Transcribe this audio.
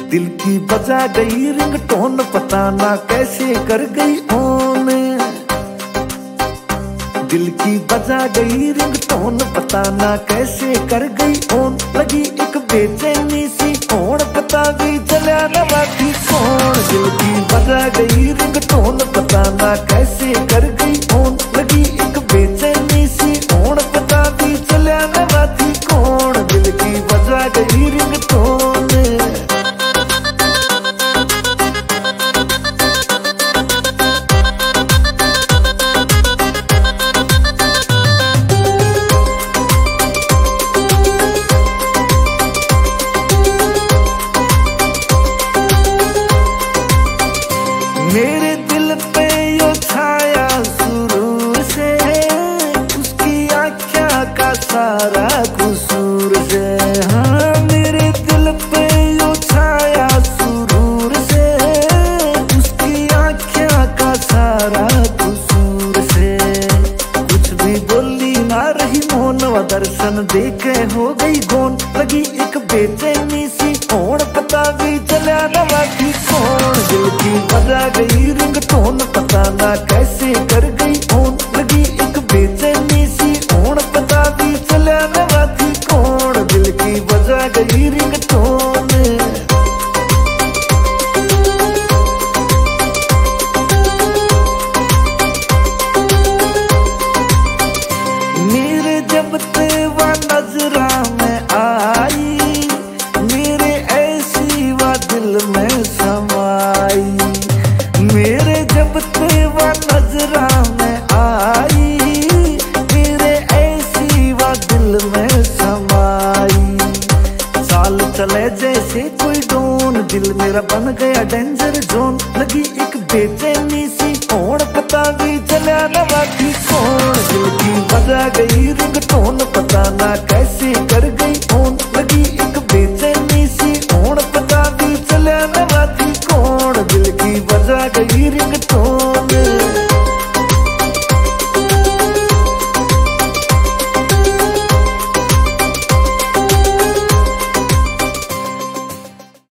दिल की बजा गई रिंगटोन, पता ना कैसे कर गई ऑन। दिल की बजा गई रिंगटोन, पता ना कैसे कर गई ऑन। लगी एक बेचैनी सी कौन, पता भी चला ना बाकी कौन। दिल की बजा गई रिंगटोन, पता ना कैसे कर गई ऑन। लगी एक बेचैनी सी कौन, पता भी चला ना बाकी कौन। दिल की बजा गई रिंगटोन। मेरे दिल पे यो छाया सुरूर से, उसकी आँखों का सारा कसूर से। हाँ, मेरे दिल पे यो छाया सुरूर से, उसकी आँखों का सारा कसूर से। कुछ भी बोली ना रही मौन, व दर्शन देके हो गई गौन। लगी एक बेचैनी सी कौन, पता भी चला ना बाकी कौन। दिल की बजा गई रिंगटोन, पता ना कैसे कर गई ऑन। लगी एक बेचैनी सी कौन, पता भी चला ना बाकी कौन। दिल की बजा गई रिंगटोन। मेरे जब तेवा नजरा में आई, मेरे ऐसी वा दिल में समाई। मेरे जब तेवा नजरा में आई, मेरे ऐसी वा दिल में समाई। साल चले जैसे कोई डोन, दिल मेरा बन गया डेंजर जोन। लगी एक बेचैनी सी कौन, पता भी चला ना बाकी कौन। दिल की बजा गई रिंगटोन, पता ना कैसे